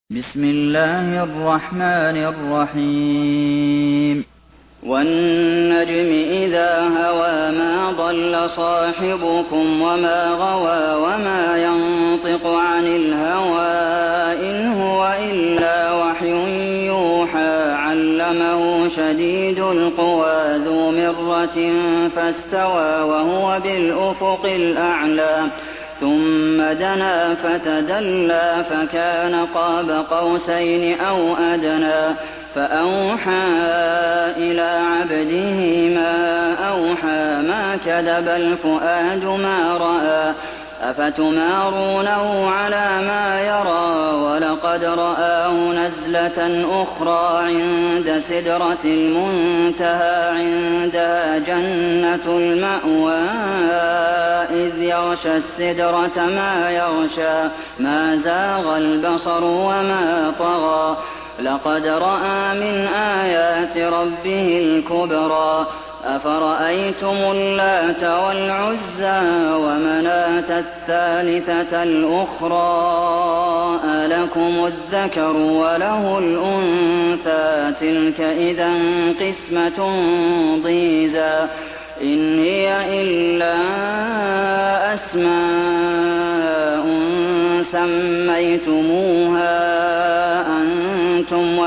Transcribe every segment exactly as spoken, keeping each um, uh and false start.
بسم الله الرحمن الرحيم والنجم إذا هوى ما ضل صاحبكم وما غوى وما ينطق عن الهوى إن هو إلا وحي يوحى علمه شديد القوى ذو مرة فاستوى وهو بالأفق الأعلى ثم دنا فتدلى فكان قاب قوسين أو أدنى فأوحى إلى عبده ما أوحى ما كذب الفؤاد ما رأى أفتمارونه على ما يرى ولقد رآه نزلة أخرى عند سدرة المنتهى عندها جنة المأوى إذ يغشى السدرة ما يغشى ما زاغ البصر وما طغى لقد رأى من آيات ربه الكبرى أفرأيتم اللات والعزى ومناة الثالثة الأخرى ألكم الذكر وله الأنثى تلك إذا قسمة ضيزى إن هي إلا أسماء سميتموها أنتم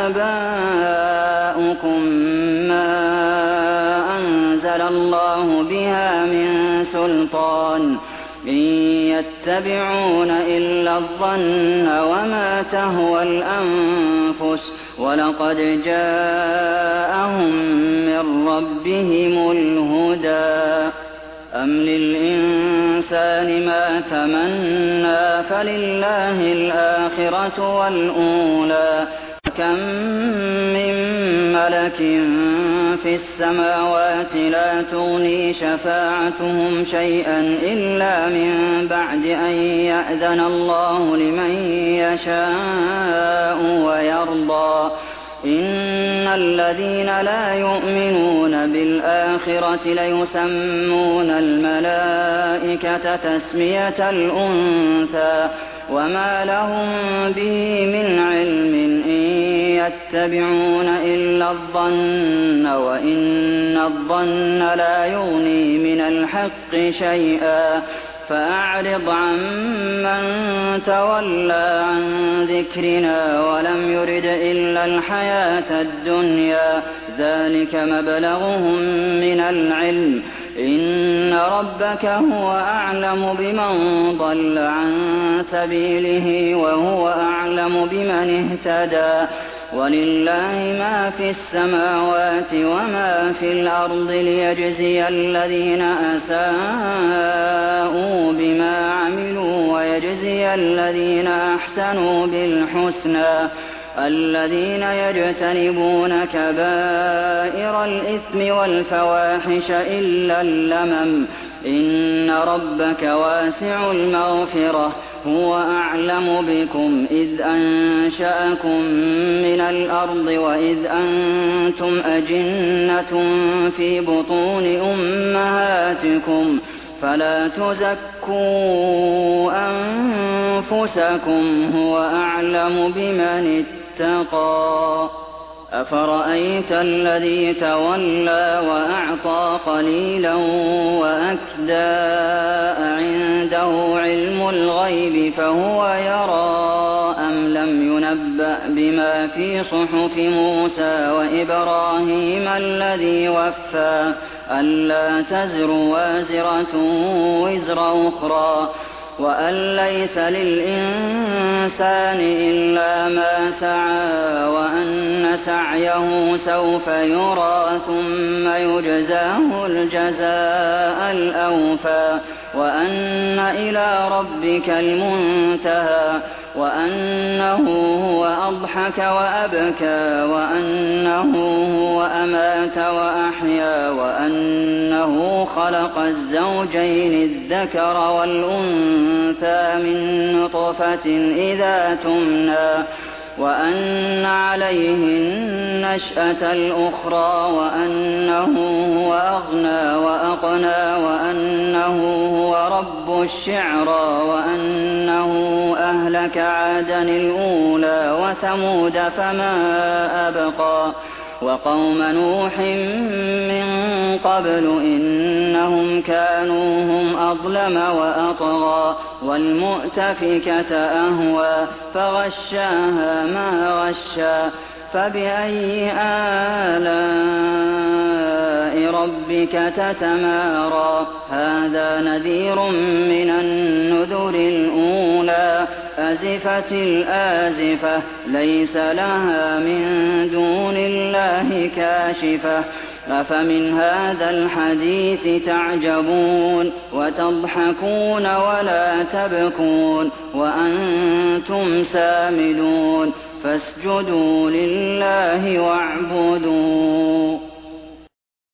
وآباؤكم ما أنزل الله بها من سلطان إن يتبعون إلا الظن وما تهوى الأنفس ولقد جاءهم من ربهم الهدى أم للإنسان ما تمنى فلله الآخرة والأولى كم من ملك في السماوات لا تغني شفاعتهم شيئا إلا من بعد أن يأذن الله لمن يشاء ويرضى إن الذين لا يؤمنون بالآخرة ليسمون الملائكة تسمية الأنثى وما لهم به من علم إن يتبعون إلا الظن وإن الظن لا يغني من الحق شيئا فأعرض عن من تولى عن ذكرنا ولم يرد إلا الحياة الدنيا ذلك مبلغهم من العلم إن ربك هو أعلم بمن ضل عن سبيله وهو أعلم بمن اهتدى ولله ما في السماوات وما في الأرض ليجزي الذين أساءوا بما عملوا ويجزي الذين أحسنوا بالحسنى الذين يجتنبون كبائر الإثم والفواحش إلا اللمم إن ربك واسع المغفرة هو أعلم بكم إذ أنشأكم من الأرض وإذ أنتم أجنة في بطون أمهاتكم فلا تزكوا أنفسكم هو أعلم بمن اتقى أفرأيت الذي تولى وأعطى قليلا وأكدى عنده علم الغيب فهو يرى أم لم ينبأ بما في صحف موسى وإبراهيم الذي وفى ألا تزر وازرة وزر أخرى وأن ليس للإنسان إلا ما سعى وأن سعيه سوف يرى ثم يجزاه الجزاء الأوفى وأن إلى ربك المنتهى وأنه هو أضحك وأبكى وأنه هو أمات وأحيا وأنه خلق الزوجين الذكر والأنثى من نطفة إذا تمنى وأن عليه النشأة الأخرى وأنه هو أغنى وأقنى وأنه هو رب الشعرى وأنه أهلك عادا الأولى وثمود فما أبقى وقوم نوح من قبل إنهم كانوا هم أظلم وأطغى والمؤتفكة أهوى فغشاها ما غشى فبأي آلاء ربك تتمارى هذا نذير من النذر الأولى أزفت الآزفة ليس لها من دون الله كاشفة أفمن هذا الحديث تعجبون وتضحكون ولا تبكون وأنتم سامدون فاسجدوا لله واعبدوا